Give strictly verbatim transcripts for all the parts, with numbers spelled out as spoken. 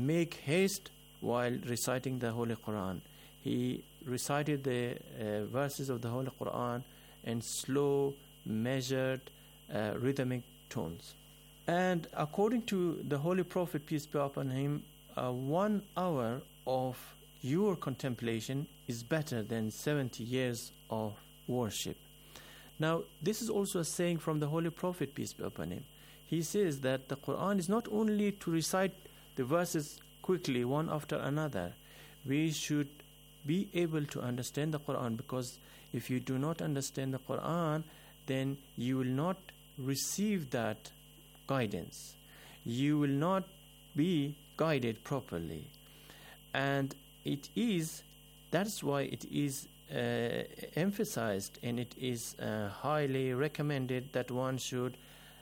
make haste while reciting the Holy Quran. He recited the uh, verses of the Holy Quran in slow, measured, uh, rhythmic tones. And according to the Holy Prophet, peace be upon him, uh, one hour of your contemplation is better than seventy years of worship. Now, this is also a saying from the Holy Prophet, peace be upon him. He says that the Quran is not only to recite the verses quickly, one after another. We should be able to understand the Quran, because if you do not understand the Quran, then you will not receive that guidance. You will not be guided properly. And it is, that's why it is uh, emphasized, and it is uh, highly recommended that one should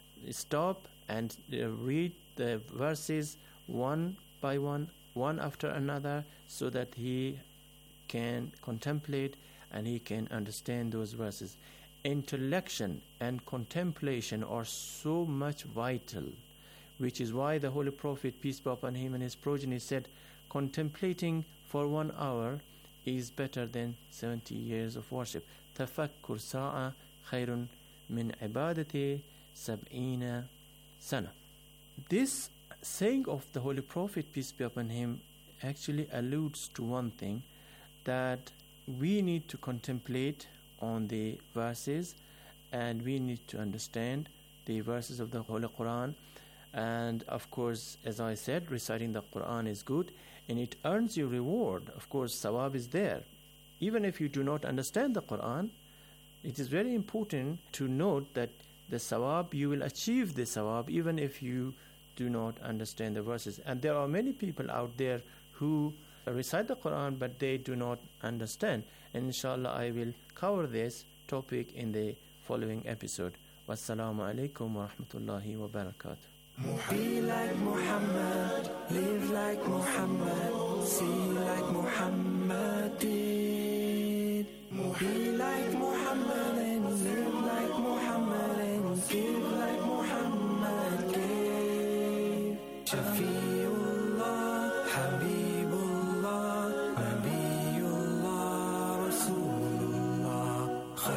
stop and uh, read the verses one by one, one after another, so that he can contemplate and he can understand those verses. Intellection and contemplation are so much vital, which is why the Holy Prophet, peace be upon him, and his progeny said, contemplating for one hour is better than seventy years of worship. Tafakkur sa'a khayrun min ibadati sab'ina sana. This saying of the Holy Prophet, peace be upon him, actually alludes to one thing, that we need to contemplate on the verses, and we need to understand the verses of the Holy Quran. And of course, as I said, reciting the Quran is good, and it earns you reward. Of course, sawab is there. Even if you do not understand the Quran, it is very important to note that the sawab, you will achieve the sawab even if you do not understand the verses. And there are many people out there who recite the Quran, but they do not understand. And inshallah, I will cover this topic in the following episode. Wassalamu alaikum wa rahmatullahi wa barakatuh. Be like Muhammad, live like Muhammad, see like Muhammad did. Be like Muhammad and live like Muhammad and give like Muhammad gave. Shafiullah, Habibullah, Nabiullah, Rasulullah,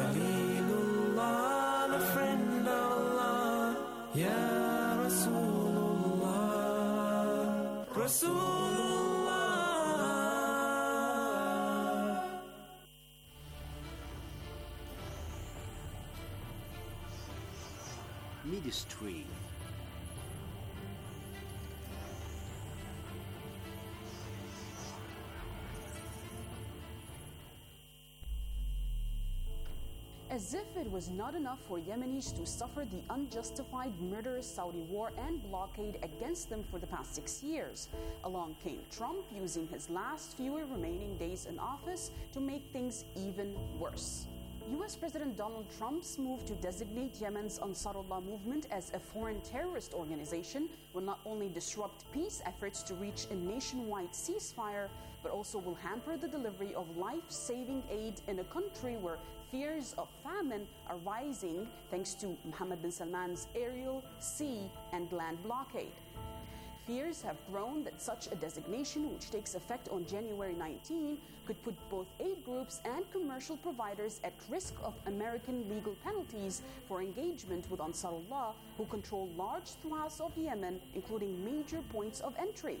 Khalilullah, the friend of Allah, Ya Rasulullah, Rasulullah. Ministry. As if it was not enough for Yemenis to suffer the unjustified murderous Saudi war and blockade against them for the past six years, along came Trump, using his last few remaining days in office to make things even worse. U S President Donald Trump's move to designate Yemen's Ansarullah movement as a foreign terrorist organization will not only disrupt peace efforts to reach a nationwide ceasefire, but also will hamper the delivery of life-saving aid in a country where fears of famine are rising thanks to Mohammed bin Salman's aerial, sea, and land blockade. Fears have grown that such a designation, which takes effect on January nineteenth, could put both aid groups and commercial providers at risk of American legal penalties for engagement with Ansarullah, who control large swaths of Yemen, including major points of entry.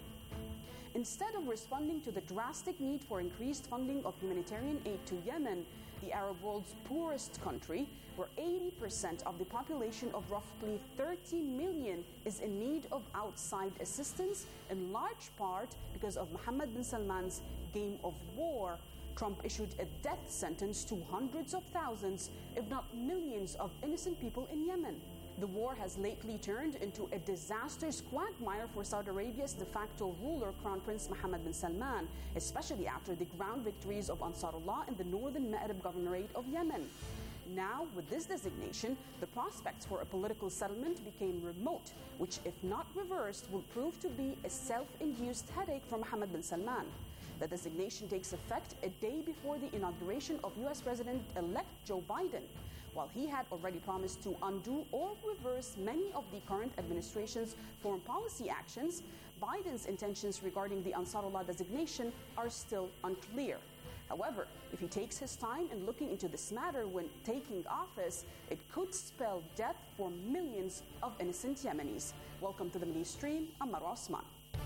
Instead of responding to the drastic need for increased funding of humanitarian aid to Yemen, the Arab world's poorest country, where eighty percent of the population of roughly thirty million is in need of outside assistance, in large part because of Mohammed bin Salman's game of war, Trump issued a death sentence to hundreds of thousands, if not millions, of innocent people in Yemen. The war has lately turned into a disastrous quagmire for Saudi Arabia's de facto ruler, Crown Prince Mohammed bin Salman, especially after the ground victories of Ansarullah in the northern Ma'rib Governorate of Yemen. Now, with this designation, the prospects for a political settlement became remote, which, if not reversed, will prove to be a self-induced headache for Mohammed bin Salman. The designation takes effect a day before the inauguration of U S President-elect Joe Biden. While he had already promised to undo or reverse many of the current administration's foreign policy actions, Biden's intentions regarding the Ansarullah designation are still unclear. However, if he takes his time in looking into this matter when taking office, it could spell death for millions of innocent Yemenis. Welcome to the Middle East Stream. I'm Marwa Osman.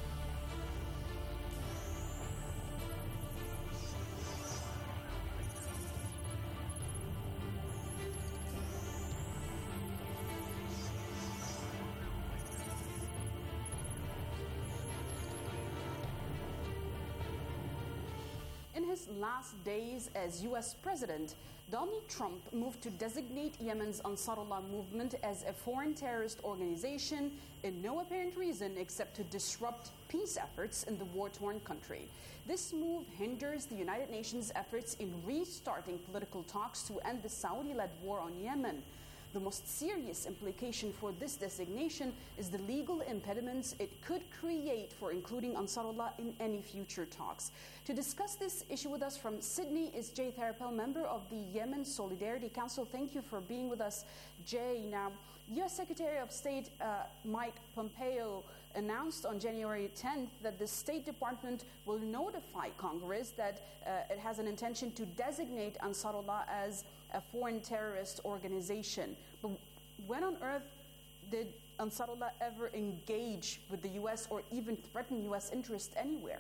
In his last days as U S President, Donald Trump moved to designate Yemen's Ansarullah movement as a foreign terrorist organization in no apparent reason except to disrupt peace efforts in the war-torn country. This move hinders the United Nations' efforts in restarting political talks to end the Saudi-led war on Yemen. The most serious implication for this designation is the legal impediments it could create for including Ansarullah in any future talks. To discuss this issue with us from Sydney is Jay Tharapel, member of the Yemen Solidarity Council. Thank you for being with us, Jay. Now, U S Secretary of State uh, Mike Pompeo announced on January tenth that the State Department will notify Congress that uh, it has an intention to designate Ansarullah as a foreign terrorist organization. But when on earth did Ansarullah ever engage with the U S or even threaten U S interest anywhere?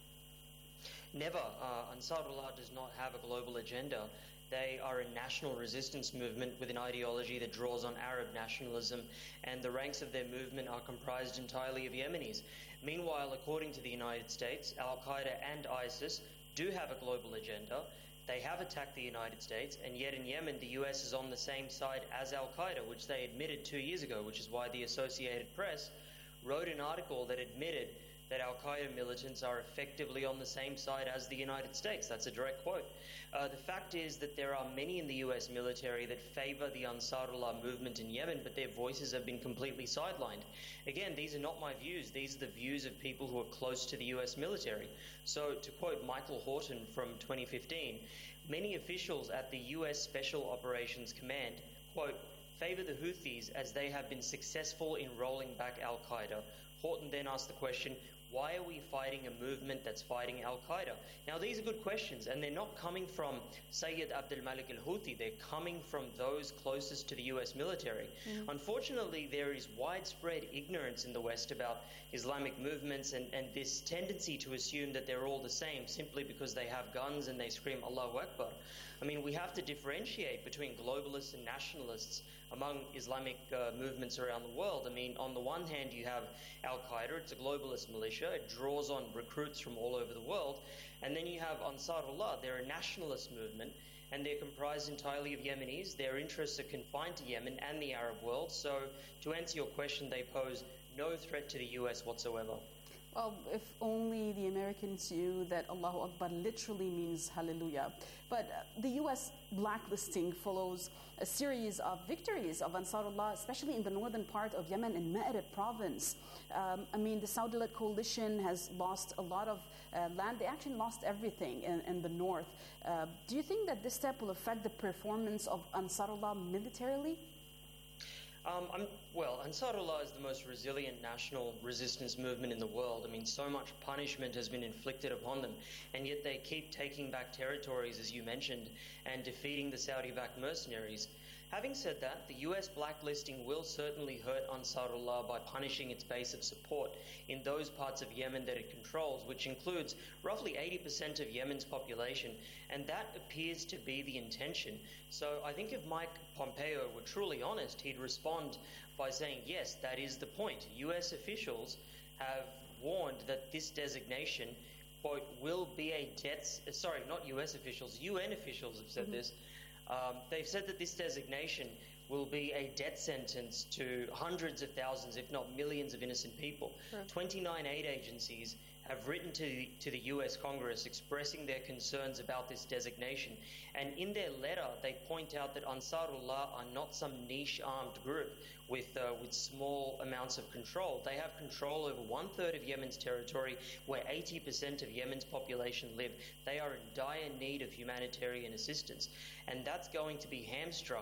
Never. Uh, Ansarullah does not have a global agenda. They are a national resistance movement with an ideology that draws on Arab nationalism, and the ranks of their movement are comprised entirely of Yemenis. Meanwhile, according to the United States, Al-Qaeda and ISIS do have a global agenda. They have attacked the United States, and yet in Yemen, the U S is on the same side as Al-Qaeda, which they admitted two years ago, which is why the Associated Press wrote an article that admitted that Al-Qaeda militants are effectively on the same side as the United States. That's a direct quote. Uh, the fact is that there are many in the U S military that favor the Ansarullah movement in Yemen, but their voices have been completely sidelined. Again, these are not my views. These are the views of people who are close to the U S military. So to quote Michael Horton from twenty fifteen, many officials at the U S Special Operations Command, quote, favor the Houthis as they have been successful in rolling back Al-Qaeda. Horton then asked the question, why are we fighting a movement that's fighting Al-Qaeda? Now, these are good questions, and they're not coming from Sayyid Abdul Malik al-Houthi. They're coming from those closest to the U S military. Mm. Unfortunately, there is widespread ignorance in the West about Islamic movements and, and this tendency to assume that they're all the same simply because they have guns and they scream Allahu Akbar. I mean, we have to differentiate between globalists and nationalists among Islamic uh, movements around the world. I mean, on the one hand, you have Al-Qaeda. It's a globalist militia. It draws on recruits from all over the world. And then you have Ansarullah. They're a nationalist movement, and they're comprised entirely of Yemenis. Their interests are confined to Yemen and the Arab world. So to answer your question, they pose no threat to the U S whatsoever. Well, if only the Americans knew that Allahu Akbar literally means hallelujah. But uh, the U S blacklisting follows a series of victories of Ansarullah, especially in the northern part of Yemen in Ma'rib province. Um, I mean, the Saudi-led coalition has lost a lot of uh, land. They actually lost everything in, in the north. Uh, do you think that this step will affect the performance of Ansarullah militarily? Um, I'm, well, Ansarullah is the most resilient national resistance movement in the world. I mean, so much punishment has been inflicted upon them, and yet they keep taking back territories, as you mentioned, and defeating the Saudi-backed mercenaries. Having said that, the U S blacklisting will certainly hurt Ansarullah by punishing its base of support in those parts of Yemen that it controls, which includes roughly eighty percent of Yemen's population, and that appears to be the intention. So I think if Mike Pompeo were truly honest, he'd respond by saying, yes, that is the point. U S officials have warned that this designation, quote, will be a death, sorry, not U S officials, U N officials have said mm-hmm. this. Um, they've said that this designation will be a death sentence to hundreds of thousands, if not millions of innocent people. Sure. twenty-nine aid agencies have written to the, to the U S Congress expressing their concerns about this designation. And in their letter, they point out that Ansarullah are not some niche armed group with, uh, with small amounts of control. They have control over one-third of Yemen's territory, where eighty percent of Yemen's population live. They are in dire need of humanitarian assistance, and that's going to be hamstrung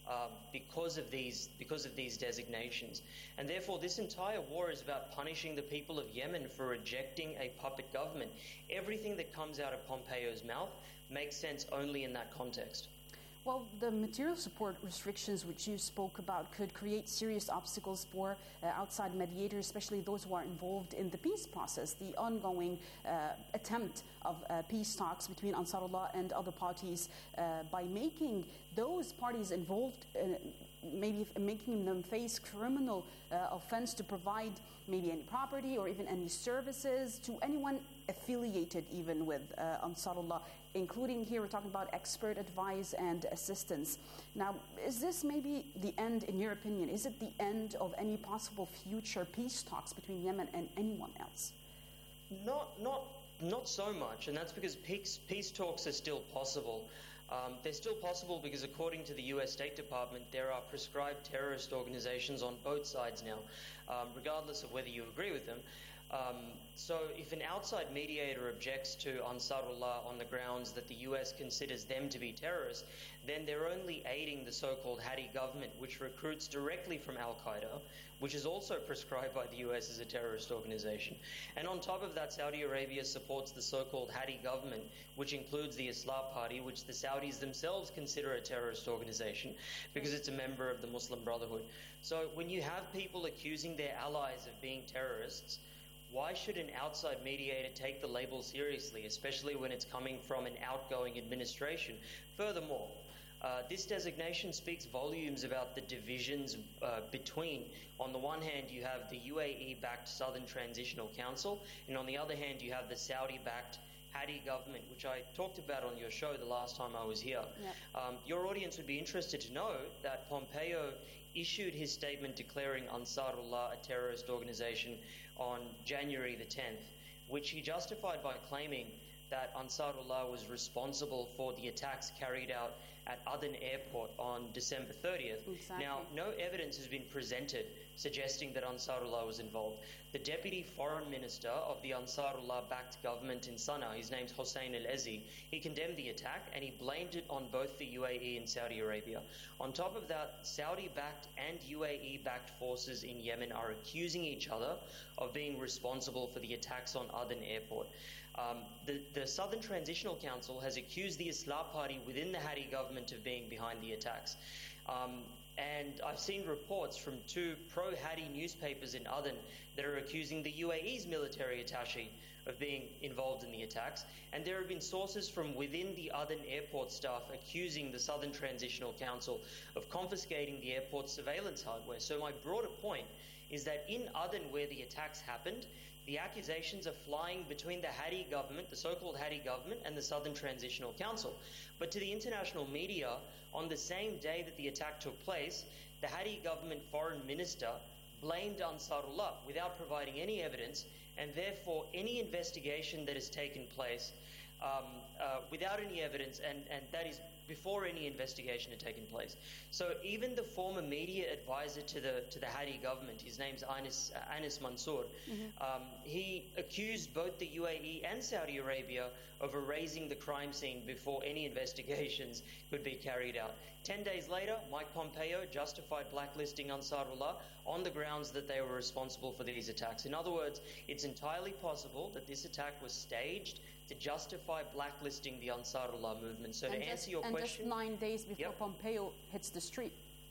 um, because of these because of these designations. And therefore, this entire war is about punishing the people of Yemen for rejecting a puppet government. Everything that comes out of Pompeo's mouth makes sense only in that context. Well, the material support restrictions which you spoke about could create serious obstacles for uh, outside mediators, especially those who are involved in the peace process. The ongoing uh, attempt of uh, peace talks between Ansarullah and other parties uh, by making those parties involved, uh, maybe making them face criminal uh, offense to provide maybe any property or even any services to anyone affiliated even with uh, Ansarullah, including here we're talking about expert advice and assistance. Now, is this maybe the end, in your opinion, is it the end of any possible future peace talks between Yemen and anyone else? Not, not, not so much, and that's because peace, peace talks are still possible. Um, they're still possible because, according to the U S State Department, there are prescribed terrorist organizations on both sides now, um, regardless of whether you agree with them. Um, so if an outside mediator objects to Ansarullah on the grounds that the U S considers them to be terrorists, then they're only aiding the so-called Hadi government, which recruits directly from Al-Qaeda, which is also prescribed by the U S as a terrorist organization. And on top of that, Saudi Arabia supports the so-called Hadi government, which includes the Islah Party, which the Saudis themselves consider a terrorist organization because it's a member of the Muslim Brotherhood. So when you have people accusing their allies of being terrorists, why should an outside mediator take the label seriously, especially when it's coming from an outgoing administration? Furthermore, uh, this designation speaks volumes about the divisions uh, between, on the one hand, you have the U A E-backed Southern Transitional Council, and on the other hand, you have the Saudi-backed Hadi government, which I talked about on your show the last time I was here. Yep. Um, your audience would be interested to know that Pompeo issued his statement declaring Ansarullah a terrorist organization on January the tenth, which he justified by claiming that Ansarullah was responsible for the attacks carried out at Aden Airport on December thirtieth. Exactly. Now, no evidence has been presented suggesting that Ansarullah was involved. The Deputy Foreign Minister of the Ansarullah-backed government in Sana'a, his name's Hossein Al-Ezzi, he condemned the attack and he blamed it on both the U A E and Saudi Arabia. On top of that, Saudi-backed and U A E-backed forces in Yemen are accusing each other of being responsible for the attacks on Aden Airport. Um, the, the Southern Transitional Council has accused the Islah Party within the Hadi government of being behind the attacks. Um, and I've seen reports from two pro-Hadi newspapers in Aden that are accusing the U A E's military attaché of being involved in the attacks. And there have been sources from within the Aden airport staff accusing the Southern Transitional Council of confiscating the airport's surveillance hardware. So my broader point is that in Aden, where the attacks happened, the accusations are flying between the Hadi government, the so-called Hadi government, and the Southern Transitional Council. But to the international media, on the same day that the attack took place, the Hadi government foreign minister blamed Ansarullah without providing any evidence, and therefore any investigation that has taken place um, uh, without any evidence, and, and that is before any investigation had taken place. So even the former media advisor to the to the Hadi government, his name's Anis, uh, Anis Mansour, mm-hmm. um, he accused both the U A E and Saudi Arabia of erasing the crime scene before any investigations could be carried out. Ten days later, Mike Pompeo justified blacklisting Ansarullah on the grounds that they were responsible for these attacks. In other words, it's entirely possible that this attack was staged to justify blacklisting the Ansarullah movement. So and to just, answer your and question... And just nine days before yep. Pompeo hits the street.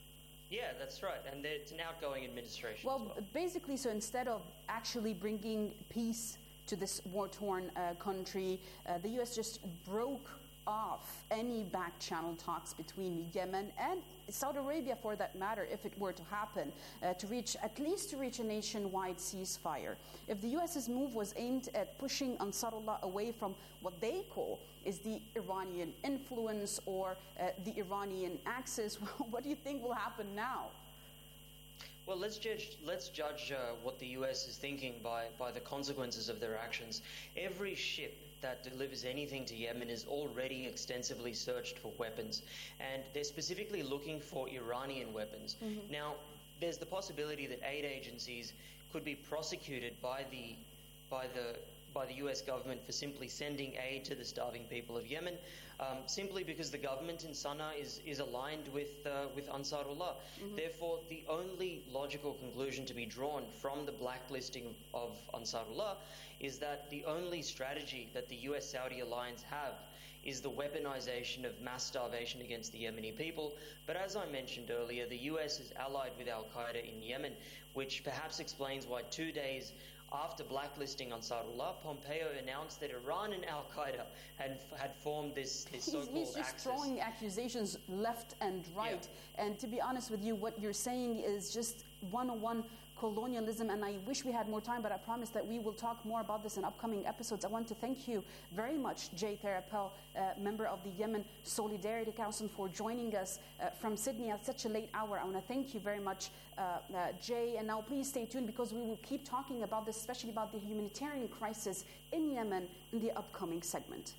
Yeah, that's right. And it's an outgoing administration well, as well. Basically, so instead of actually bringing peace to this war-torn uh, country, uh, the U S just broke off any back-channel talks between Yemen and Saudi Arabia, for that matter, if it were to happen, uh, to reach, at least to reach a nationwide ceasefire. If the U S's move was aimed at pushing Ansarullah away from what they call is the Iranian influence or uh, the Iranian axis, what do you think will happen now? Well, let's judge, let's judge uh, what the U S is thinking by, by the consequences of their actions. Every ship that delivers anything to Yemen is already extensively searched for weapons, and they're specifically looking for Iranian weapons. Mm-hmm. Now, there's the possibility that aid agencies could be prosecuted by the by the by the U S government for simply sending aid to the starving people of Yemen, um, simply because the government in Sana'a is, is aligned with, uh, with Ansarullah. Mm-hmm. Therefore, the only logical conclusion to be drawn from the blacklisting of Ansarullah is that the only strategy that the U S-Saudi alliance have is the weaponization of mass starvation against the Yemeni people. But as I mentioned earlier, the U S is allied with al-Qaeda in Yemen, which perhaps explains why two days after blacklisting Ansarullah, Pompeo announced that Iran and al-Qaeda had, had formed this, this he's, so-called He's just axis. throwing accusations left and right. Yeah. And to be honest with you, what you're saying is just one oh one colonialism, and I wish we had more time, but I promise that we will talk more about this in upcoming episodes. I want to thank you very much, Jay Therapel, uh, member of the Yemen Solidarity Council, for joining us uh, from Sydney at such a late hour. I want to thank you very much, uh, uh, Jay, and now please stay tuned because we will keep talking about this, especially about the humanitarian crisis in Yemen in the upcoming segment.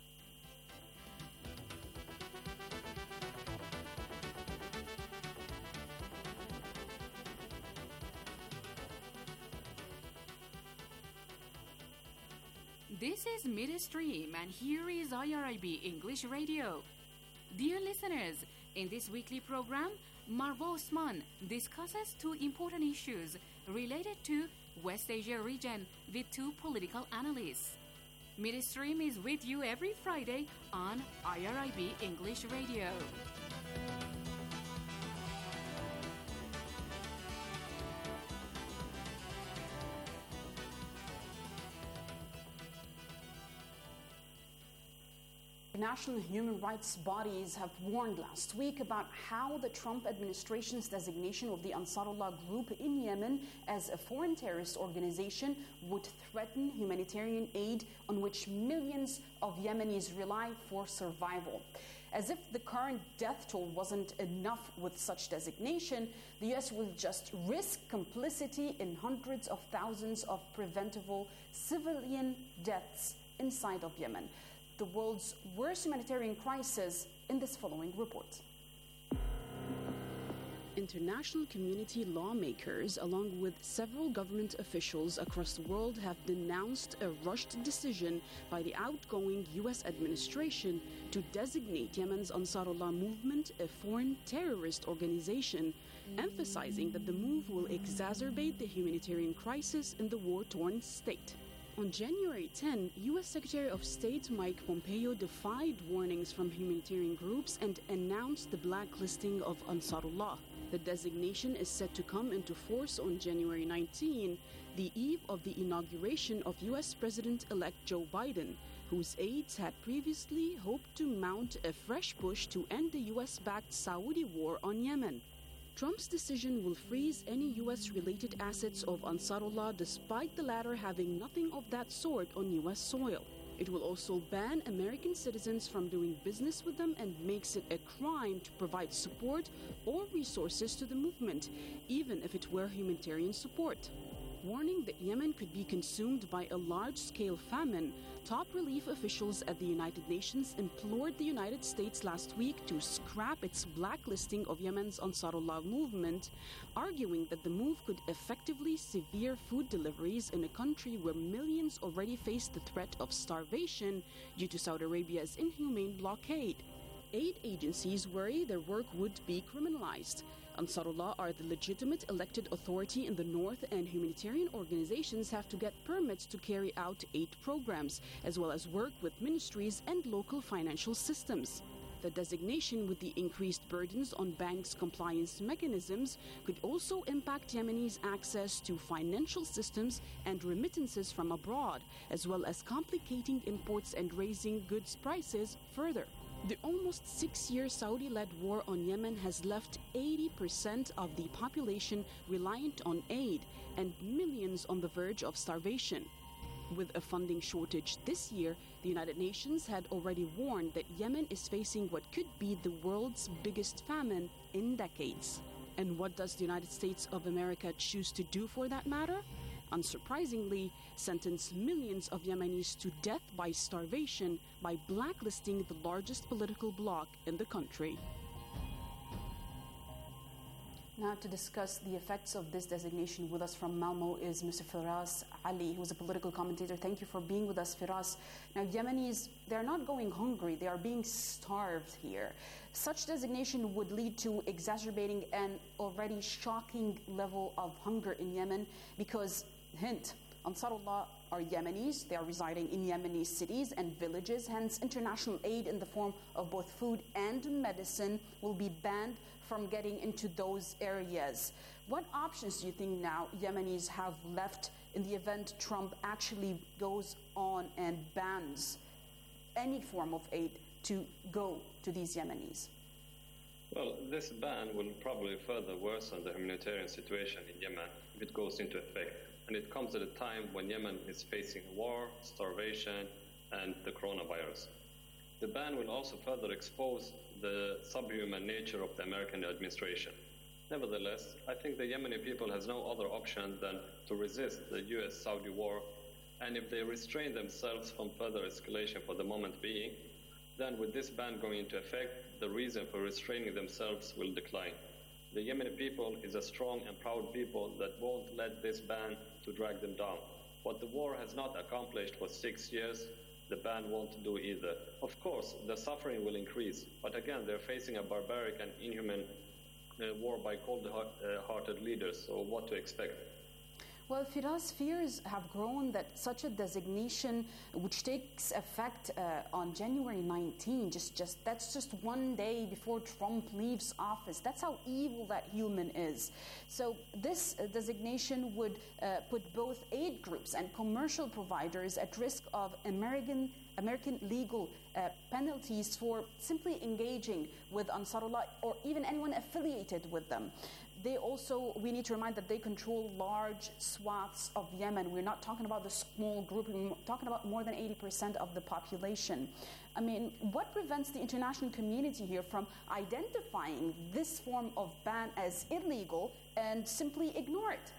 This is Midstream, and here is I R I B English Radio. Dear listeners, in this weekly program, Marwa Osman discusses two important issues related to West Asia region with two political analysts. Midstream is with you every Friday on I R I B English Radio. International human rights bodies have warned last week about how the Trump administration's designation of the Ansarullah group in Yemen as a foreign terrorist organization would threaten humanitarian aid on which millions of Yemenis rely for survival. As if the current death toll wasn't enough with such designation, the U S will just risk complicity in hundreds of thousands of preventable civilian deaths inside of Yemen. The world's worst humanitarian crisis in this following report. International community lawmakers, along with several government officials across the world, have denounced a rushed decision by the outgoing U S administration to designate Yemen's Ansarullah movement a foreign terrorist organization, emphasizing that the move will exacerbate the humanitarian crisis in the war-torn state. On January tenth, U S Secretary of State Mike Pompeo defied warnings from humanitarian groups and announced the blacklisting of Ansarullah. The designation is set to come into force on January nineteenth, the eve of the inauguration of U S President-elect Joe Biden, whose aides had previously hoped to mount a fresh push to end the U S-backed Saudi war on Yemen. Trump's decision will freeze any U S-related assets of Ansarullah, despite the latter having nothing of that sort on U S soil. It will also ban American citizens from doing business with them and makes it a crime to provide support or resources to the movement, even if it were humanitarian support. Warning that Yemen could be consumed by a large-scale famine, top relief officials at the United Nations implored the United States last week to scrap its blacklisting of Yemen's Ansarullah movement, arguing that the move could effectively sever food deliveries in a country where millions already face the threat of starvation due to Saudi Arabia's inhumane blockade. Aid agencies worry their work would be criminalized. Ansarullah are the legitimate elected authority in the north, and humanitarian organizations have to get permits to carry out aid programs, as well as work with ministries and local financial systems. The designation, with the increased burdens on banks' compliance mechanisms, could also impact Yemenis' access to financial systems and remittances from abroad, as well as complicating imports and raising goods prices further. The almost six-year Saudi-led war on Yemen has left eighty percent of the population reliant on aid and millions on the verge of starvation. With a funding shortage this year, the United Nations had already warned that Yemen is facing what could be the world's biggest famine in decades. And what does the United States of America choose to do for that matter? Unsurprisingly, sentence millions of Yemenis to death by starvation by blacklisting the largest political bloc in the country. Now, to discuss the effects of this designation with us from Malmo is Mister Firas Ali, who's a political commentator. Thank you for being with us, Firas. Now, Yemenis, they're not going hungry. They are being starved here. Such designation would lead to exacerbating an already shocking level of hunger in Yemen because, hint, Ansarullah are Yemenis. They are residing in Yemeni cities and villages. Hence, international aid in the form of both food and medicine will be banned from getting into those areas. What options do you think now Yemenis have left in the event Trump actually goes on and bans any form of aid to go to these Yemenis? Well, this ban will probably further worsen the humanitarian situation in Yemen if it goes into effect. And it comes at a time when Yemen is facing war, starvation, and the coronavirus. The ban will also further expose the subhuman nature of the American administration. Nevertheless, I think the Yemeni people has no other option than to resist the U S Saudi war, and if they restrain themselves from further escalation for the moment being, then with this ban going into effect, the reason for restraining themselves will decline. The Yemeni people is a strong and proud people that won't let this ban to drag them down. What the war has not accomplished for six years, the ban won't do either. Of course, the suffering will increase, but again, they're facing a barbaric and inhuman uh, war by cold-hearted leaders, so what to expect? Well, Firas, fears have grown that such a designation, which takes effect uh, on January nineteenth, just, just that's just one day before Trump leaves office. That's how evil that human is. So this uh, designation would uh, put both aid groups and commercial providers at risk of American American legal uh, penalties for simply engaging with Ansarullah or even anyone affiliated with them. They also, we need to remind that they control large swaths of Yemen. We're not talking about the small group, we're talking about more than eighty percent of the population. I mean, what prevents the international community here from identifying this form of ban as illegal and simply ignore it?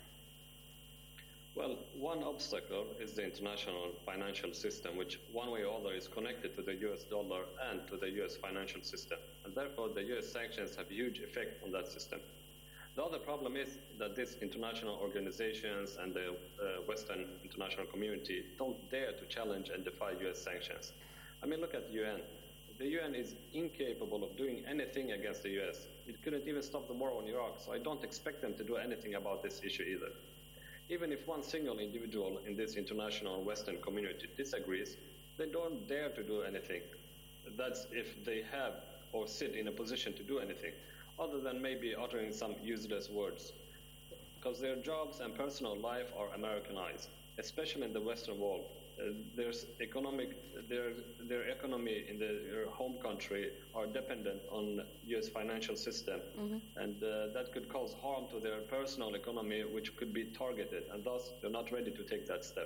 Well, one obstacle is the international financial system, which one way or other is connected to the U S dollar and to the U S financial system. And therefore, the U S sanctions have a huge effect on that system. The other problem is that these international organizations and the uh, Western international community don't dare to challenge and defy U S sanctions. I mean, look at the U N. The U N is incapable of doing anything against the U S. It couldn't even stop the war on Iraq, so I don't expect them to do anything about this issue either. Even if one single individual in this international Western community disagrees, they don't dare to do anything. That's if they have or sit in a position to do anything, other than maybe uttering some useless words. Because their jobs and personal life are Americanized, especially in the Western world. Uh, there's economic, their, their economy in the, their home country are dependent on U S financial system, mm-hmm. and uh, that could cause harm to their personal economy, which could be targeted, and thus they're not ready to take that step.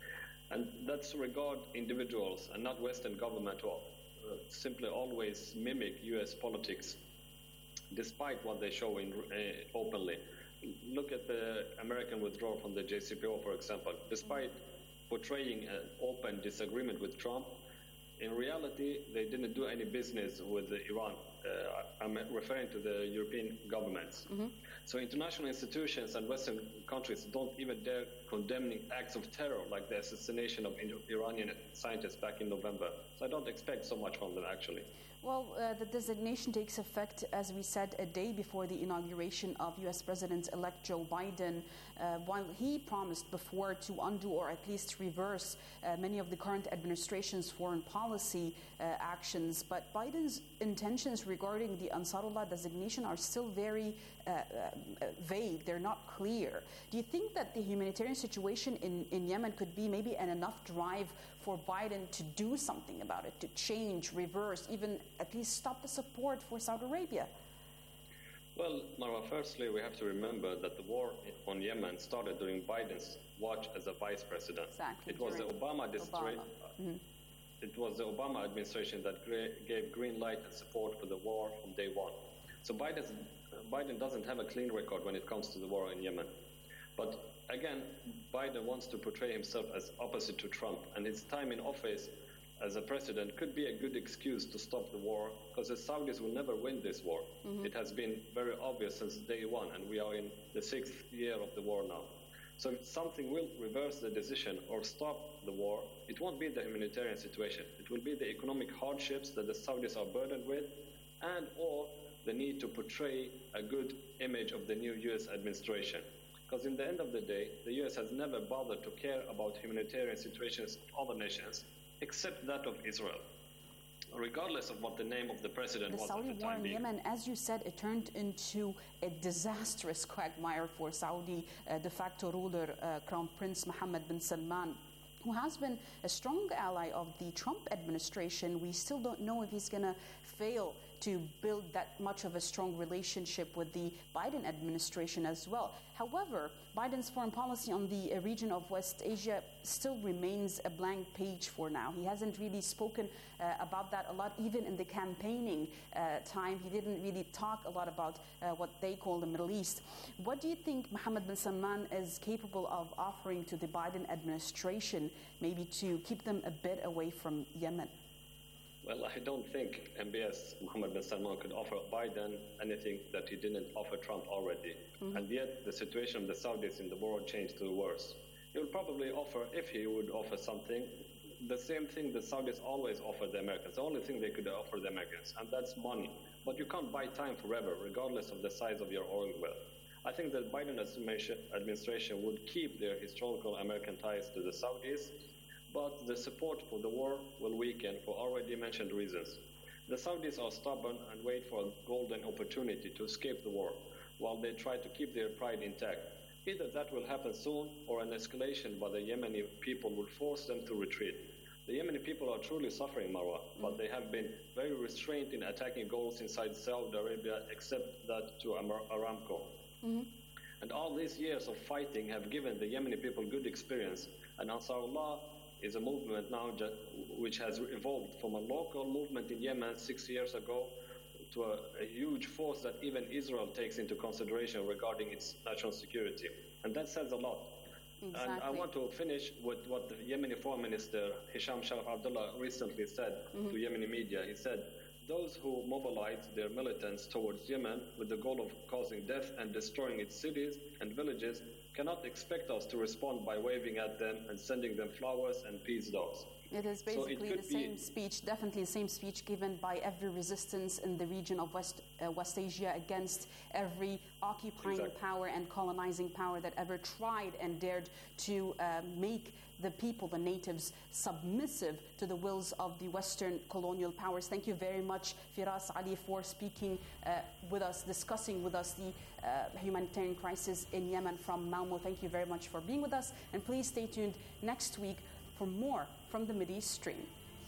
And that's regard individuals and not Western government who uh, simply always mimic U S politics, despite what they show in, uh, openly. Look at the American withdrawal from the J C P O, for example. Despite portraying an open disagreement with Trump, in reality, they didn't do any business with Iran. Uh, I'm referring to the European governments. Mm-hmm. So international institutions and Western countries don't even dare condemning acts of terror like the assassination of Iranian scientists back in November. So I don't expect so much from them, actually. Well, uh, the designation takes effect, as we said, a day before the inauguration of U S President-elect Joe Biden, uh, while he promised before to undo or at least reverse uh, many of the current administration's foreign policy uh, actions. But Biden's intentions regarding the Ansarullah designation are still very uh, uh, vague. They're not clear. Do you think that the humanitarian situation in, in Yemen could be maybe an enough drive for Biden to do something about it, to change, reverse, even at least stop the support for Saudi Arabia? Well, Marwa, firstly, we have to remember that the war on Yemen started during Biden's watch as a vice president. Exactly. It was the Obama, Obama. Mm-hmm. It was the Obama administration that gave green light and support for the war from day one. So Biden's, Biden doesn't have a clean record when it comes to the war in Yemen. But again, Biden wants to portray himself as opposite to Trump, and his time in office as a president could be a good excuse to stop the war, because the Saudis will never win this war. Mm-hmm. It has been very obvious since day one, and we are in the sixth year of the war now. So if something will reverse the decision or stop the war, it won't be the humanitarian situation. It will be the economic hardships that the Saudis are burdened with, and or the need to portray a good image of the new U S administration. Because in the end of the day, the U S has never bothered to care about humanitarian situations of other nations, except that of Israel, regardless of what the name of the president the was Saudi at the war time in being. Yemen, as you said, it turned into a disastrous quagmire for Saudi uh, de facto ruler, uh, Crown Prince Mohammed bin Salman, who has been a strong ally of the Trump administration. We still don't know if he's going to fail to build that much of a strong relationship with the Biden administration as well. However, Biden's foreign policy on the uh, region of West Asia still remains a blank page for now. He hasn't really spoken uh, about that a lot, even in the campaigning uh, time. He didn't really talk a lot about uh, what they call the Middle East. What do you think Mohammed bin Salman is capable of offering to the Biden administration, maybe to keep them a bit away from Yemen? Well, I don't think M B S, Mohammed bin Salman, could offer Biden anything that he didn't offer Trump already. Mm-hmm. And yet the situation of the Saudis in the world changed to the worse. He would probably offer, if he would offer something, the same thing the Saudis always offer the Americans, the only thing they could offer the Americans, and that's money. But you can't buy time forever, regardless of the size of your oil well. I think that Biden administration would keep their historical American ties to the Saudis, but the support for the war will weaken for already mentioned reasons. The Saudis are stubborn and wait for a golden opportunity to escape the war, while they try to keep their pride intact. Either that will happen soon, or an escalation by the Yemeni people will force them to retreat. The Yemeni people are truly suffering, Marwa, mm-hmm. but they have been very restrained in attacking goals inside Saudi Arabia, except that to Aramco. Mm-hmm. And all these years of fighting have given the Yemeni people good experience, and Ansarullah is a movement now which has evolved from a local movement in Yemen six years ago to a, a huge force that even Israel takes into consideration regarding its national security. And that says a lot. Exactly. And I want to finish with what the Yemeni Foreign Minister Hisham Sharaf Abdullah recently said mm-hmm. to Yemeni media. He said, "Those who mobilize their militants towards Yemen with the goal of causing death and destroying its cities and villages cannot expect us to respond by waving at them and sending them flowers and peace dogs." It is basically so it the same speech, definitely the same speech given by every resistance in the region of West, uh, West Asia against every occupying exactly. power and colonizing power that ever tried and dared to uh, make the people, the natives, submissive to the wills of the Western colonial powers. Thank you very much, Firas Ali, for speaking uh, with us, discussing with us the uh, humanitarian crisis in Yemen from Malmo. Thank you very much for being with us. And please stay tuned next week for more from the Mideast Stream.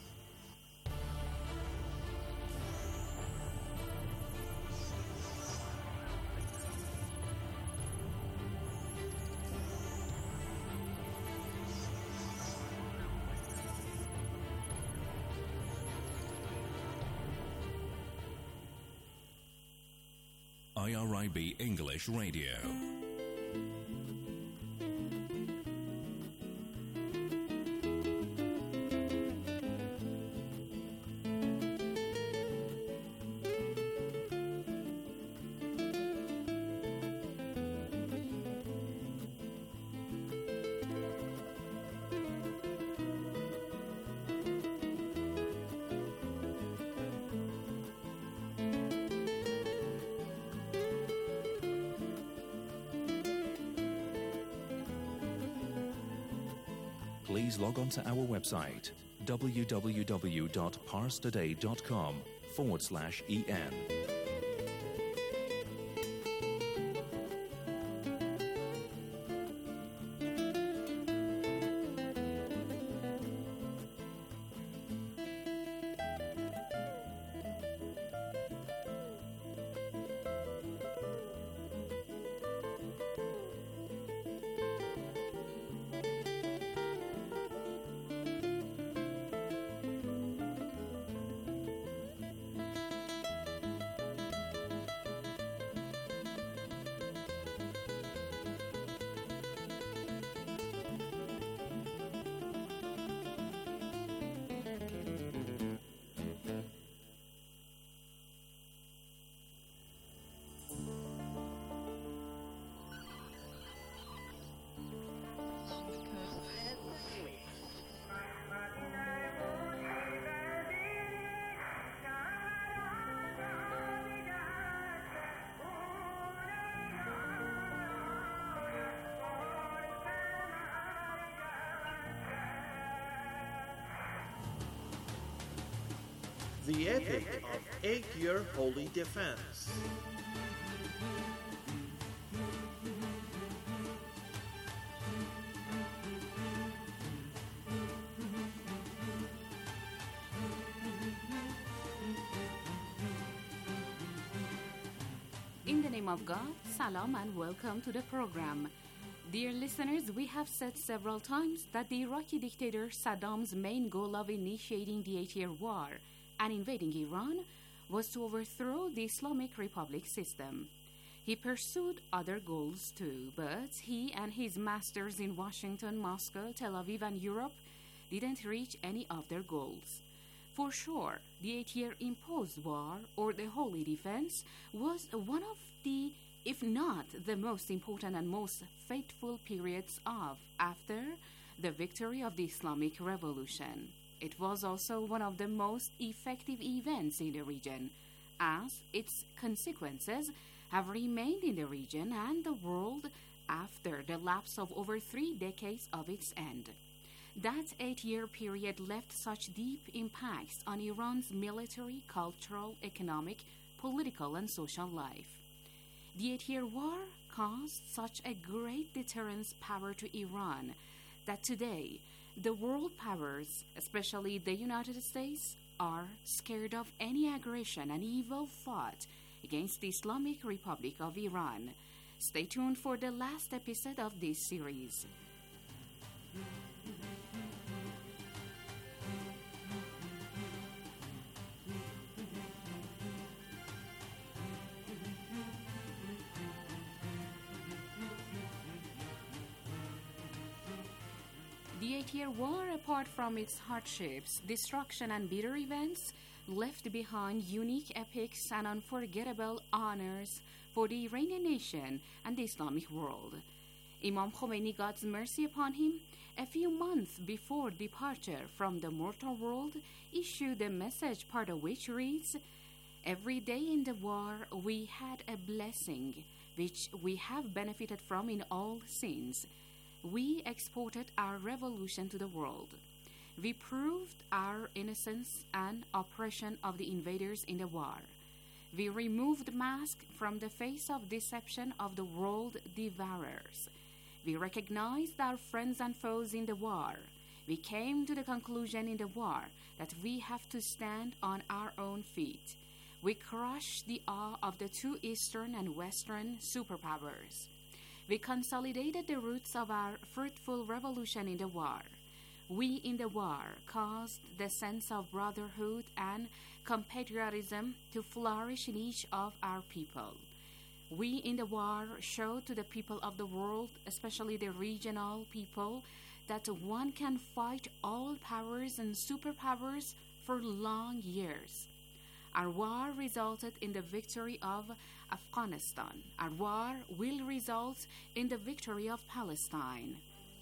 I R I B English Radio. Please log on to our website, www.parstoday.com forward slash EN. The epic of eight-year holy defense. In the name of God, salam and welcome to the program. Dear listeners, we have said several times that the Iraqi dictator Saddam's main goal of initiating the eight-year war and invading Iran was to overthrow the Islamic Republic system. He pursued other goals too, but he and his masters in Washington, Moscow, Tel Aviv, and Europe didn't reach any of their goals. For sure, the eight-year imposed war, or the Holy Defense, was one of the, if not the most important and most fateful periods of, after the victory of the Islamic Revolution. It was also one of the most effective events in the region, as its consequences have remained in the region and the world after the lapse of over three decades of its end. That eight-year period left such deep impacts on Iran's military, cultural, economic, political, and social life. The eight-year war caused such a great deterrence power to Iran that today the world powers, especially the United States, are scared of any aggression and evil thought against the Islamic Republic of Iran. Stay tuned for the last episode of this series. The eight-year war, apart from its hardships, destruction, and bitter events, left behind unique epics and unforgettable honors for the Iranian nation and the Islamic world. Imam Khomeini, God's mercy upon him, a few months before departure from the mortal world, issued a message, part of which reads, "Every day in the war we had a blessing, which we have benefited from in all sins. We exported our revolution to the world. We proved our innocence and oppression of the invaders in the war. We removed mask from the face of deception of the world devourers. We recognized our friends and foes in the war. We came to the conclusion in the war that we have to stand on our own feet. We crushed the awe of the two Eastern and Western superpowers. We consolidated the roots of our fruitful revolution in the war. We in the war caused the sense of brotherhood and compatriotism to flourish in each of our people. We in the war showed to the people of the world, especially the regional people, that one can fight all powers and superpowers for long years. Our war resulted in the victory of Afghanistan. Our war will result in the victory of Palestine."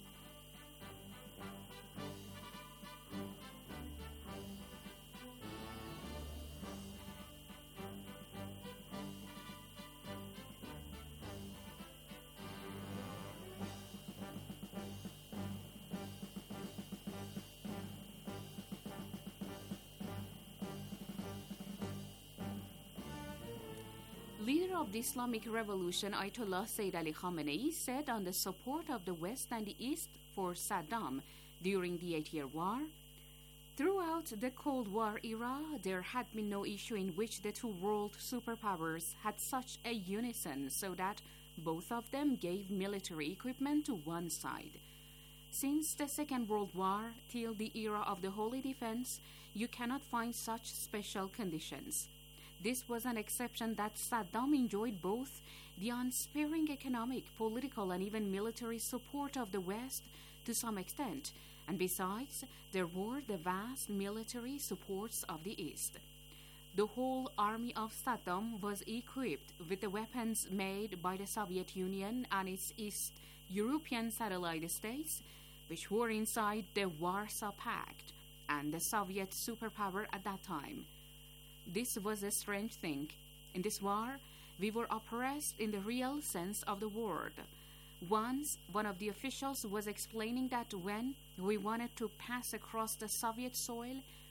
Leader of the Islamic Revolution, Ayatollah Sayyid Ali Khamenei, said on the support of the West and the East for Saddam during the eight-year war, "Throughout the Cold War era, there had been no issue in which the two world superpowers had such a unison so that both of them gave military equipment to one side. Since the Second World War till the era of the Holy Defense, you cannot find such special conditions. This was an exception that Saddam enjoyed both the unsparing economic, political, and even military support of the West to some extent, and besides, there were the vast military supports of the East. The whole army of Saddam was equipped with the weapons made by the Soviet Union and its East European satellite states, which were inside the Warsaw Pact and the Soviet superpower at that time. This was a strange thing. In this war, we were oppressed in the real sense of the word. Once, one of the officials was explaining that when we wanted to pass across the Soviet soil,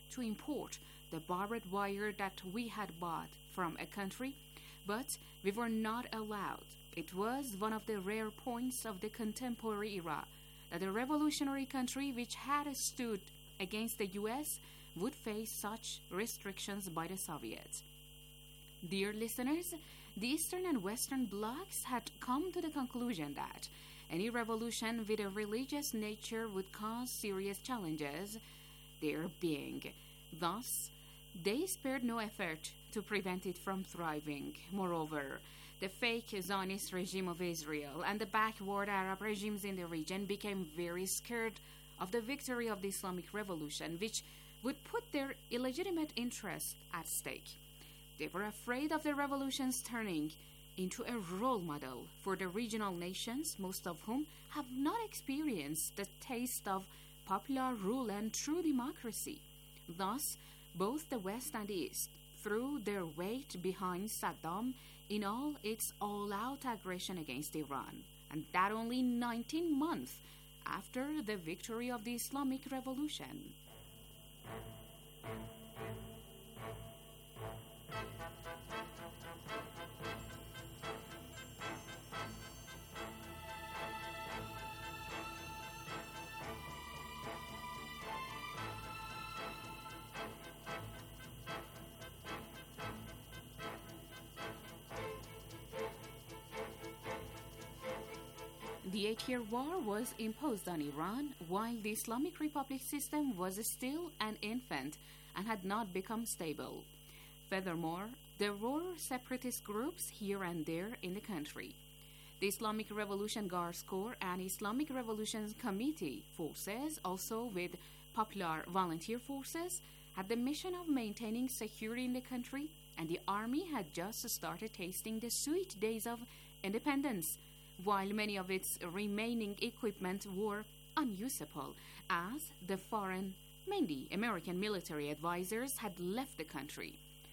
to import the barbed wire that we had bought from a country, but we were not allowed. It was one of the rare points of the contemporary era that a revolutionary country which had stood against the U S would face such restrictions by the Soviets. Dear listeners, the Eastern and Western blocs had come to the conclusion that any revolution with a religious nature would cause serious challenges, their being. Thus, they spared no effort to prevent it from thriving. Moreover, the fake Zionist regime of Israel and the backward Arab regimes in the region became very scared of the victory of the Islamic Revolution, which would put their illegitimate interests at stake. They were afraid of the revolution's turning into a role model for the regional nations, most of whom have not experienced the taste of popular rule and true democracy. Thus, both the West and the East threw their weight behind Saddam in all its all-out aggression against Iran, and that only nineteen months after the victory of the Islamic Revolution. The eight-year war was imposed on Iran while the Islamic Republic system was still an infant and had not become stable. Furthermore, there were separatist groups here and there in the country. The Islamic Revolution Guards Corps and Islamic Revolution Committee forces, also with popular volunteer forces, had the mission of maintaining security in the country, and the army had just started tasting the sweet days of independence, while many of its remaining equipment were unusable, as the foreign, mainly American military advisors had left the country.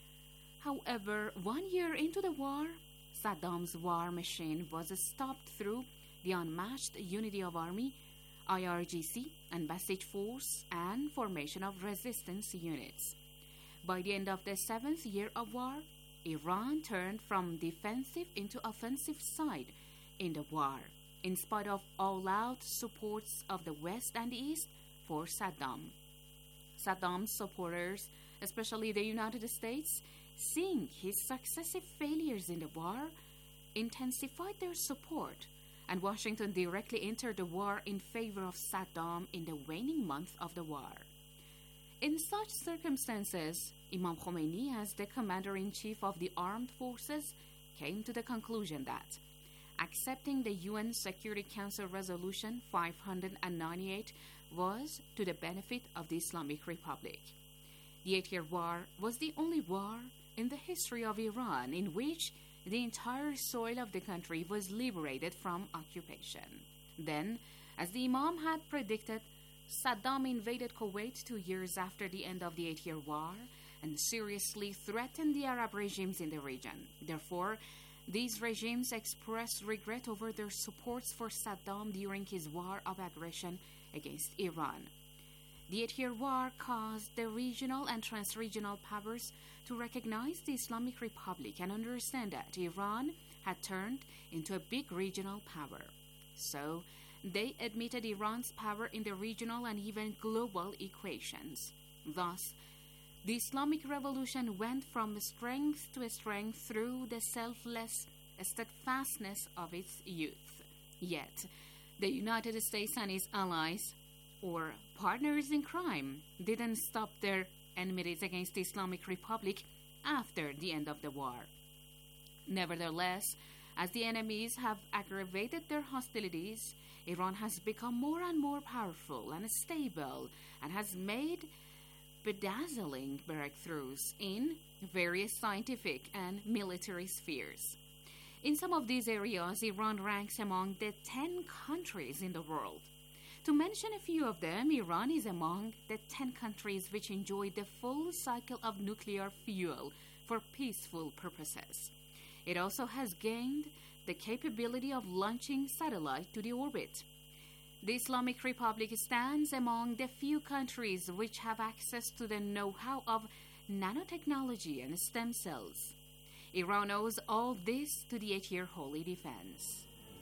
However, one year into the war, Saddam's war machine was stopped through the unmatched unity of army, I R G C, and Basij force, and formation of resistance units. By the end of the seventh year of war, Iran turned from defensive into offensive side in the war, in spite of all-out supports of the West and the East for Saddam. Saddam's supporters, especially the United States, seeing his successive failures in the war, intensified their support, and Washington directly entered the war in favor of Saddam in the waning month of the war. In such circumstances, Imam Khomeini, as the commander-in-chief of the armed forces, came to the conclusion that accepting the U N Security Council Resolution five ninety-eight was to the benefit of the Islamic Republic. The eight-year war was the only war in the history of Iran in which the entire soil of the country was liberated from occupation. Then, as the Imam had predicted, Saddam invaded Kuwait two years after the end of the eight-year war and seriously threatened the Arab regimes in the region. Therefore, these regimes expressed regret over their supports for Saddam during his war of aggression against Iran. The eight-year war caused the regional and trans-regional powers to recognize the Islamic Republic and understand that Iran had turned into a big regional power. So, they admitted Iran's power in the regional and even global equations. Thus, the Islamic Revolution went from strength to strength through the selfless steadfastness of its youth. Yet, the United States and its allies, or partners in crime, didn't stop their enmities against the Islamic Republic after the end of the war. Nevertheless, as the enemies have aggravated their hostilities, Iran has become more and more powerful and stable and has made bedazzling breakthroughs in various scientific and military spheres. In some of these areas, Iran ranks among the ten countries in the world. To mention a few of them, Iran is among the ten countries which enjoy the full cycle of nuclear fuel for peaceful purposes. It also has gained the capability of launching satellites to the orbit. The Islamic Republic stands among the few countries which have access to the know-how of nanotechnology and stem cells. Iran owes all this to the eight-year Holy Defense.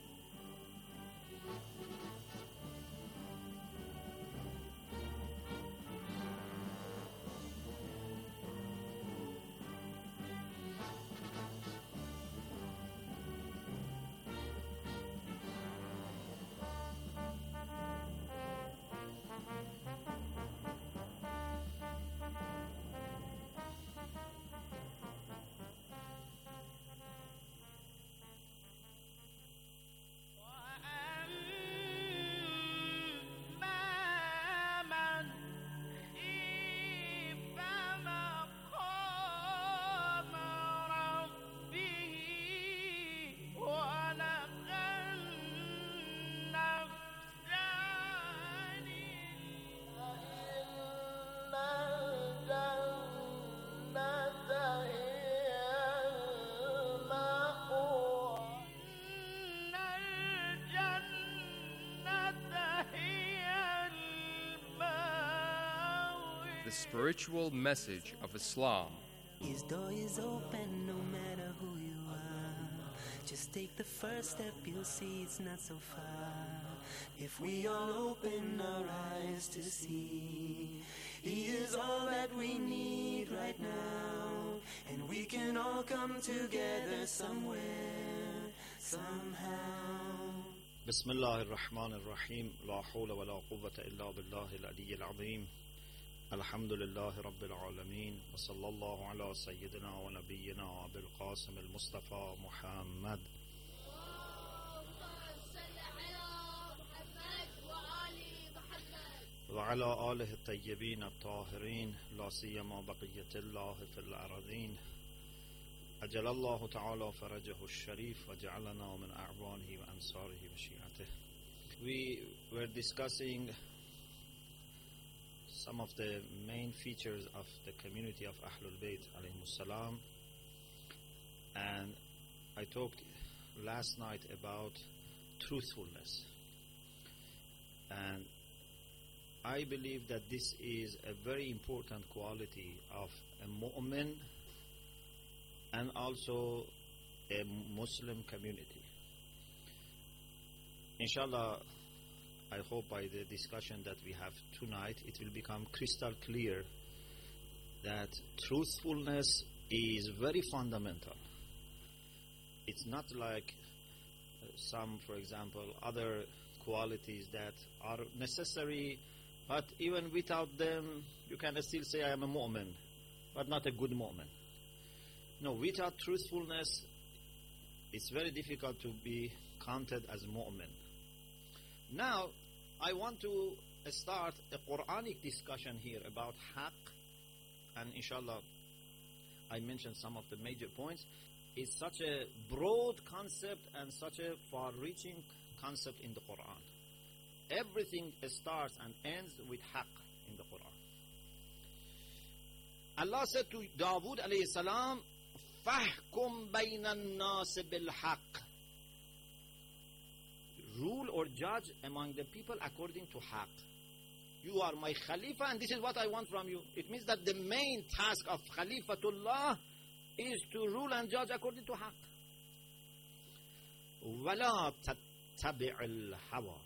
The spiritual message of Islam. His door is open no matter who you are. Just take the first step, you'll see it's not so far. If we all open our eyes to see, He is all that we need right now. And we can all come together somewhere, somehow. بسم الله الرحمن الرحيم لا حول ولا قوة إلا بالله العلي العظيم الحمد لله رب العالمين وصلى الله على سيدنا ونبينا أبي القاسم المصطفى محمد وعلى آله الطيبين الطاهرين لا سيما بقية الله في الأرضين أجل الله تعالى فرجه الشريف وجعلنا من أعوانه وأنصاره وشيعته. We were discussing some of the main features of the community of Ahlul Bayt alayhimus salam, and I talked last night about truthfulness, and I believe that this is a very important quality of a mu'min and also a Muslim community. Inshallah, I hope by the discussion that we have tonight, it will become crystal clear that truthfulness is very fundamental. It's not like some, for example, other qualities that are necessary, but even without them, you can still say I am a mu'min, but not a good mu'min. No, without truthfulness, it's very difficult to be counted as mu'min. Now, I want to start a Quranic discussion here about haqq, and inshallah, I mentioned some of the major points. It's such a broad concept and such a far-reaching concept in the Quran. Everything starts and ends with haqq in the Quran. Allah said to Dawood alayhi salam, فَحْكُمْ بَيْنَ النَّاسِ بِالْحَقِّ. Rule or judge among the people according to haqq. You are my Khalifa and this is what I want from you. It means that the main task of Khalifatullah is to rule and judge according to haqq. وَلَا تَتَّبِعِ الْهَوَى.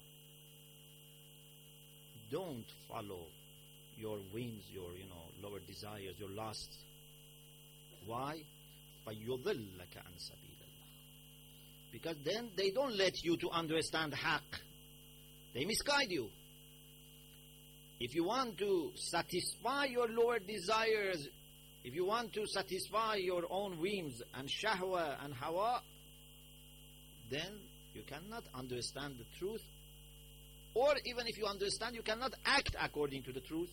Don't follow your whims, your, you know, lower desires, your lusts. Why? فَيُضِلَّكَ عَنْ سَبِيلِ اللَّهِ. Because then they don't let you to understand haqq. They misguide you. If you want to satisfy your lower desires, if you want to satisfy your own whims and shahwa and hawa, then you cannot understand the truth. Or even if you understand, you cannot act according to the truth.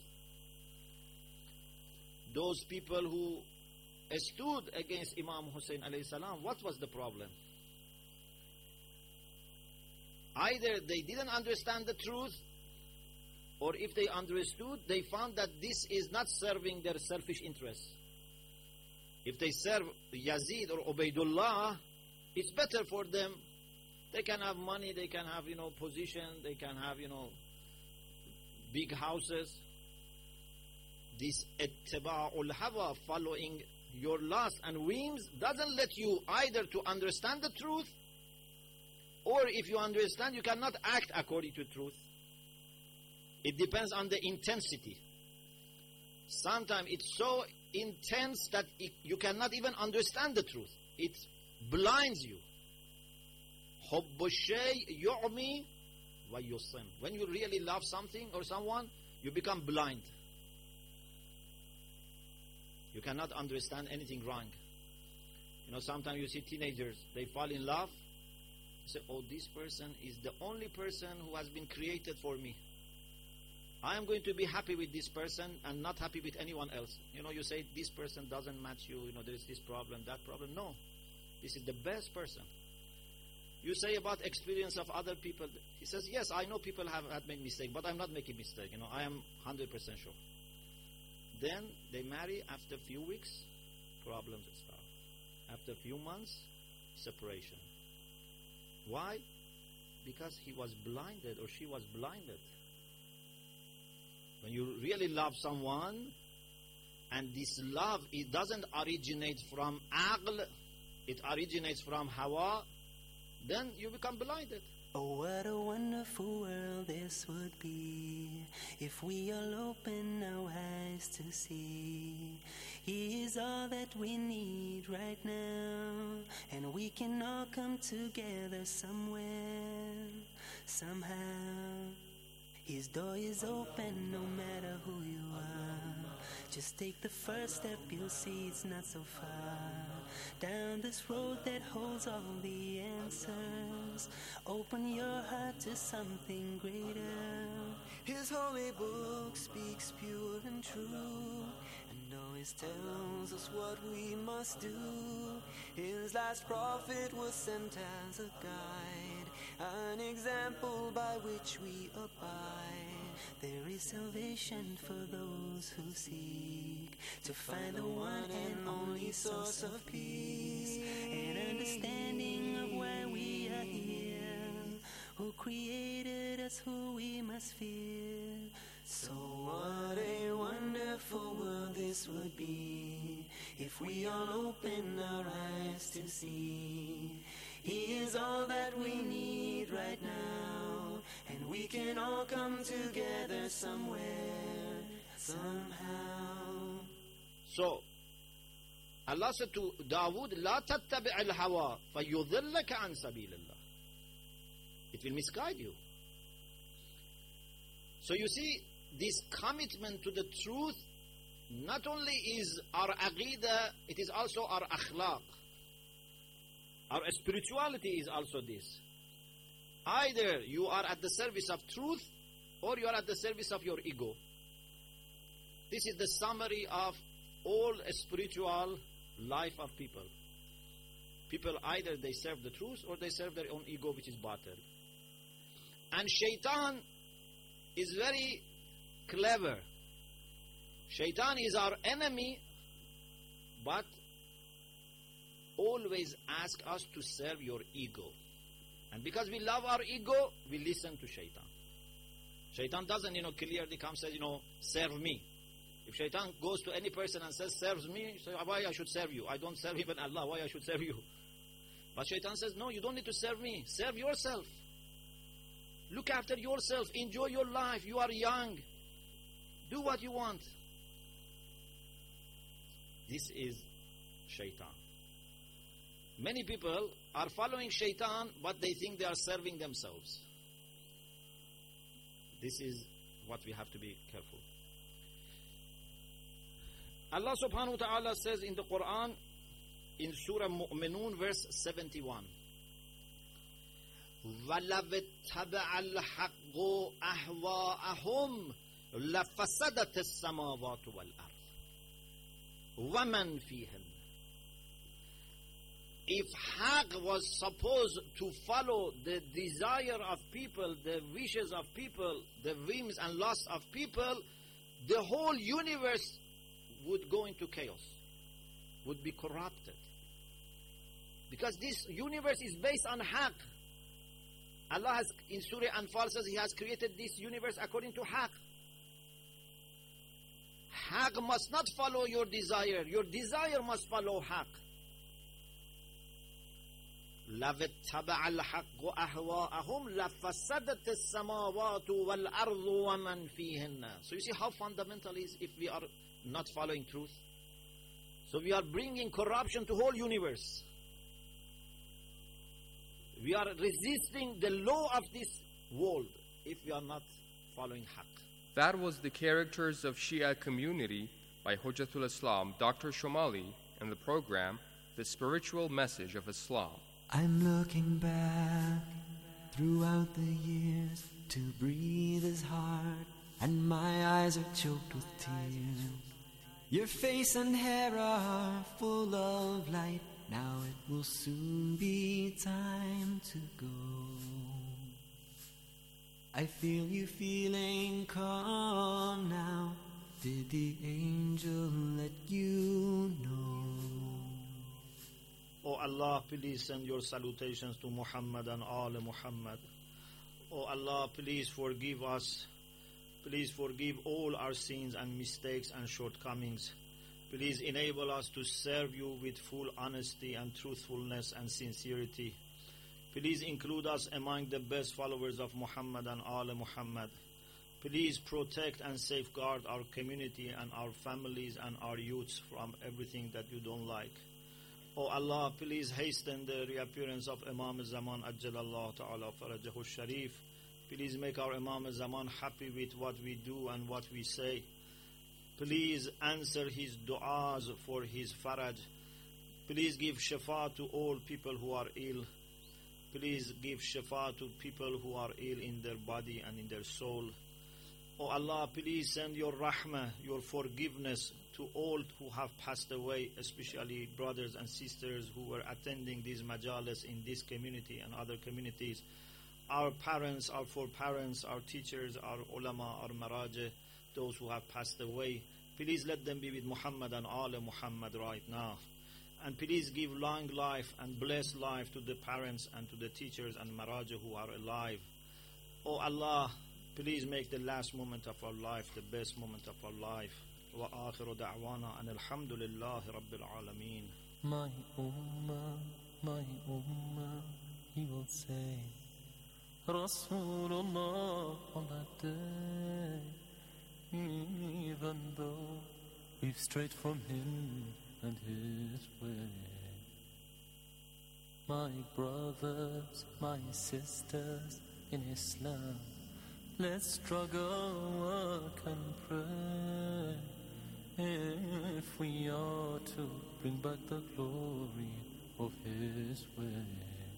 Those people who stood against Imam Hussein alayhi salam, what was the problem? Either they didn't understand the truth, or if they understood, they found that this is not serving their selfish interests. If they serve Yazid or Ubaidullah, it's better for them They can have money, they can have, you know, position, they can have, you know, big houses. This ittiba'ul hawa, following your lust and whims, doesn't let you either to understand the truth, or if you understand, you cannot act according to truth. It depends on the intensity. Sometimes it's so intense that it, you cannot even understand the truth. It blinds you. حُبُّ الشَّيْءِ يُعْمِي وَيُصِمْ. When you really love something or someone, you become blind. You cannot understand anything wrong. You know, sometimes you see teenagers, they fall in love. You say, oh, this person is the only person who has been created for me. I am going to be happy with this person and not happy with anyone else. You know, you say, this person doesn't match you, you know, there is this problem, that problem. No, this is the best person. You say about experience of other people. He says, yes, I know people have, have made mistake, but I'm not making mistake. You know, I am one hundred percent sure. Then they marry. After a few weeks, problems start. After a few months, separation. Why? Because he was blinded or she was blinded. When you really love someone, and this love, it doesn't originate from aql, it originates from hawa, then you become blinded. Oh, what a wonderful world this would be if we all open our eyes to see He is all that we need right now, and we can all come together somewhere, somehow. His door is open no matter who you are. Just take the first step, you'll see it's not so far. Down this road that holds all the answers, open your heart to something greater. His holy book speaks pure and true, and always tells us what we must do. His last prophet was sent as a guide, an example by which we abide. There is salvation for those who seek to find the one and only source of peace, and understanding of why we are here, who created us, who we must fear. So what a wonderful world this would be if we all open our eyes to see He is all that we need right now, and we can all come together somewhere, somehow. So, Allah said to Dawood, لا تتبع الهوى فيضلك عن سبيل الله. It will misguide you. So you see, this commitment to the truth not only is our aqidah, it is also our akhlaq. Our spirituality is also this. Either you are at the service of truth, or you are at the service of your ego. This is the summary of all spiritual life of people. People either they serve the truth, or they serve their own ego, which is batil. And shaitan is very clever. Shaitan is our enemy, but always ask us to serve your ego. And because we love our ego, we listen to shaitan. Shaitan doesn't, you know, clearly come and says, you know, serve me. If shaitan goes to any person and says, serves me, say, why I should serve you? I don't serve even Allah, why I should serve you? But shaitan says, no, you don't need to serve me. Serve yourself. Look after yourself. Enjoy your life. You are young. Do what you want. This is shaitan. Many people are following shaitan, but they think they are serving themselves. This is what we have to be careful. Allah subhanahu wa ta'ala says in the Quran, in Surah Mu'minun, verse seventy-one, وَلَوِ اتَّبَعَ الْحَقُّ أَهْوَاءَهُمْ لَفَسَدَتِ السَّمَاوَاتُ وَالْأَرْضِ وَمَنْ فِيهِنْ. If haq was supposed to follow the desire of people, the wishes of people, the whims and lusts of people, the whole universe would go into chaos, would be corrupted. Because this universe is based on haq. Allah has, in Surah Anfal says, He has created this universe according to haq. Haq must not follow your desire. Your desire must follow haq. لَوِ اتَّبَعَ الْحَقُّ أَهْوَاءَهُمْ لَفَسَدَتِ السَّمَاوَاتُ وَالْأَرْضُ وَمَنْ فِيهِنَّ. So you see how fundamental it is if we are not following truth. So we are bringing corruption to whole universe. We are resisting the law of this world if we are not following haq. That was the Characters of Shia Community by Hujjatul Islam, Doctor Shomali, and the program, The Spiritual Message of Islam. I'm looking back throughout the years to breathe is hard, and my eyes are choked with tears. Your face and hair are full of light. Now it will soon be time to go. I feel you feeling calm now. Did the angel let you know? O Allah, please send your salutations to Muhammad and Al Muhammad. O Allah, please forgive us. Please forgive all our sins and mistakes and shortcomings. Please enable us to serve you with full honesty and truthfulness and sincerity. Please include us among the best followers of Muhammad and Al Muhammad. Please protect and safeguard our community and our families and our youths from everything that you don't like. O Allah, please hasten the reappearance of Imam Zaman Ajjalallahu Ta'ala Farajahu Sharif. Please make our Imam Zaman happy with what we do and what we say. Please answer his du'as for his faraj. Please give shifa to all people who are ill. Please give shifa to people who are ill in their body and in their soul. O Allah, please send your rahmah, your forgiveness to all who have passed away, especially brothers and sisters who were attending these majalis in this community and other communities. Our parents, our foreparents, our teachers, our ulama, our marajah, those who have passed away. Please let them be with Muhammad and Al Muhammad right now. And please give long life and blessed life to the parents and to the teachers and marajah who are alive. O Allah, please make the last moment of our life the best moment of our life. Wa akhiru da'wana and alhamdulillahi rabbil alameen. My ummah, my ummah, he will say, Rasulullah on that day. Even though we've strayed from him and his way. My brothers, my sisters in Islam, let's struggle, work and pray if we are to bring back the glory of his way.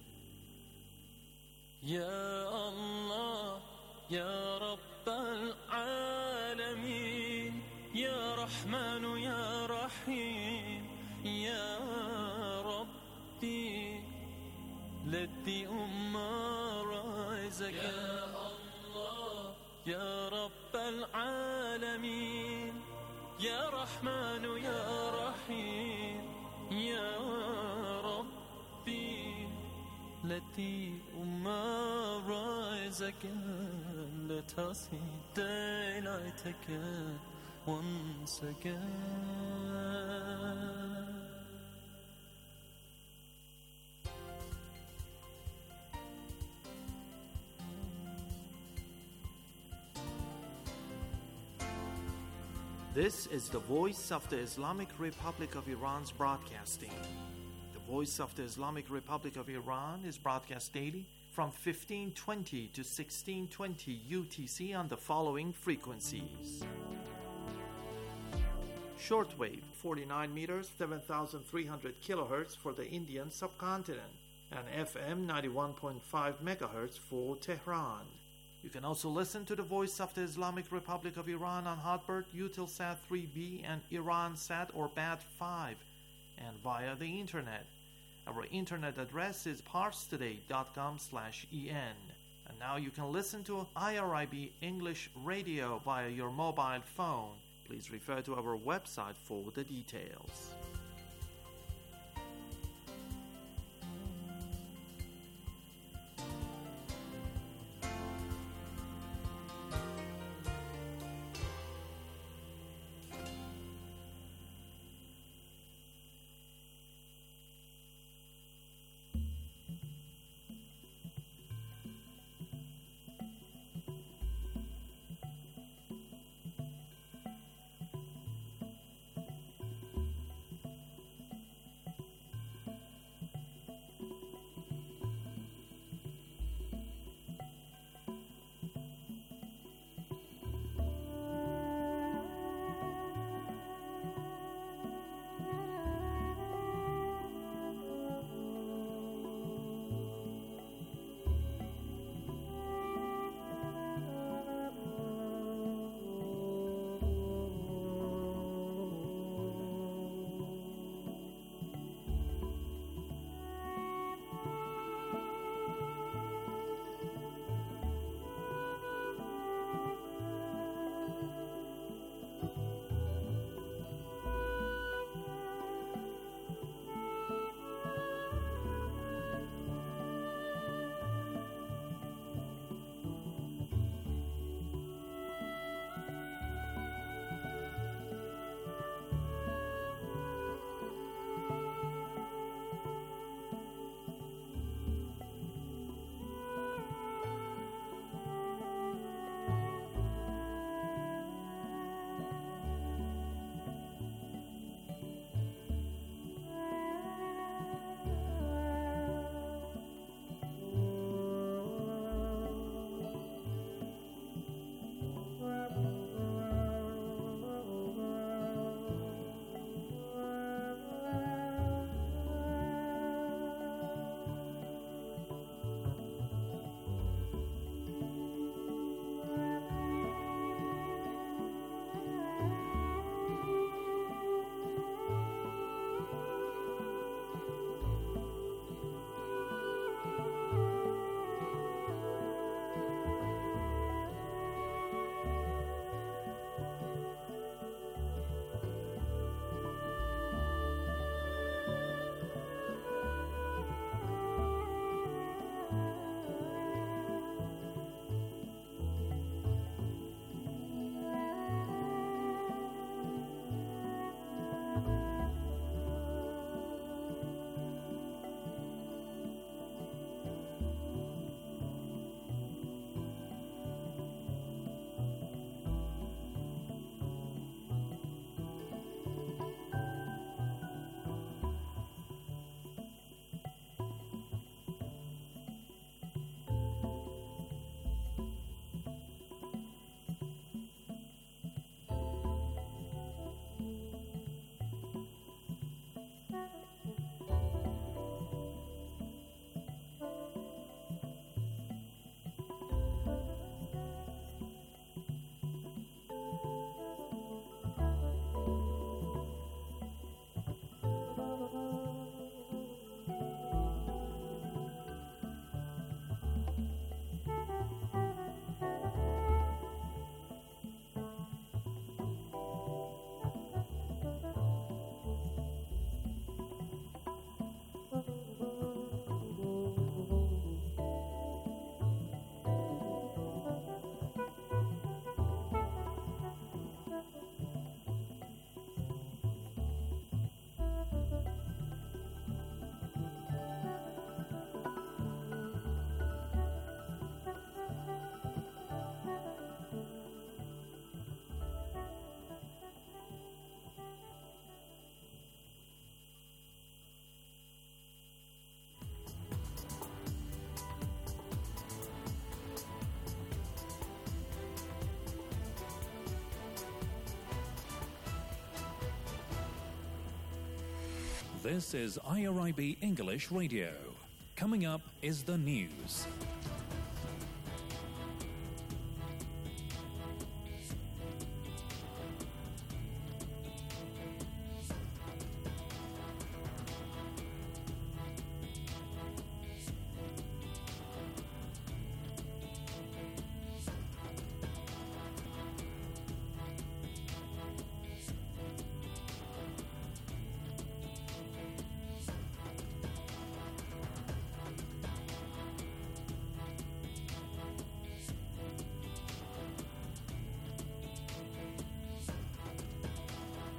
Ya Allah, Ya Rabbal Alameen, Ya Rahman, Ya Rahim, Ya Rabbi, let the Ummah rise again. Ya Allah, Ya Rabbal Alameen, Ya Rahman, Ya Rahim, Ya Rabbi, let the Ummah rise again. Let us see daylight again, once again. This is the Voice of the Islamic Republic of Iran's broadcasting. The Voice of the Islamic Republic of Iran is broadcast daily from fifteen twenty to sixteen twenty U T C on the following frequencies. Shortwave, forty-nine meters, seven thousand three hundred kilohertz for the Indian subcontinent, and F M ninety-one point five megahertz for Tehran. You can also listen to the Voice of the Islamic Republic of Iran on Hotbird, Eutelsat three B, and Iransat or B A T five, and via the internet. Our internet address is parstoday dot com slash en. And now you can listen to I R I B English Radio via your mobile phone. Please refer to our website for the details. This is I R I B English Radio. Coming up is the news.